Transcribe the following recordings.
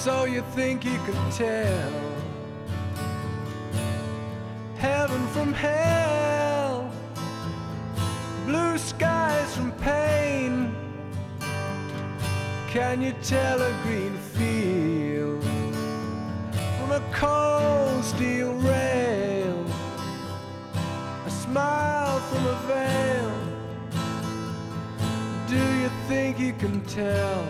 So you think you can tell heaven from hell, blue skies from pain? Can you tell a green field from a cold steel rail, a smile from a veil? Do you think you can tell?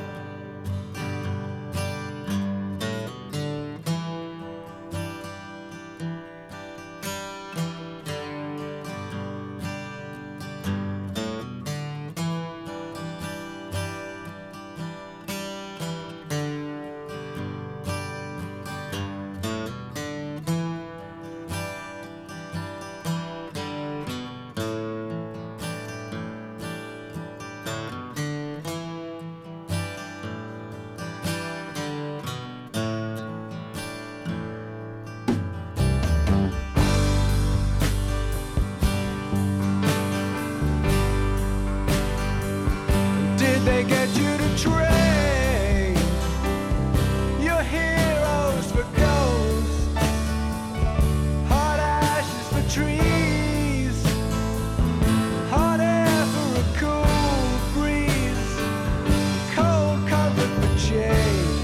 They get you to trade your heroes for ghosts, hot ashes for trees, hot air for a cool breeze, cold comfort for change.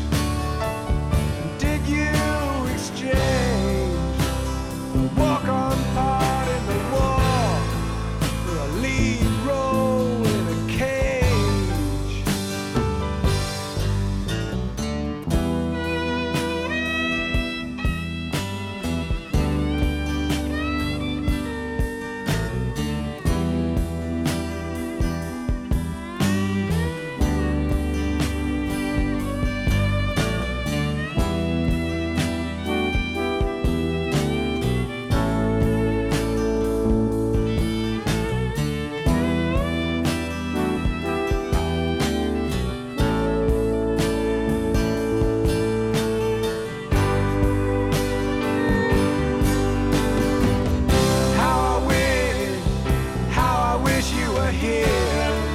Did you exchange a walk-on part in the war for a lead role in a cage? How I wish you were here.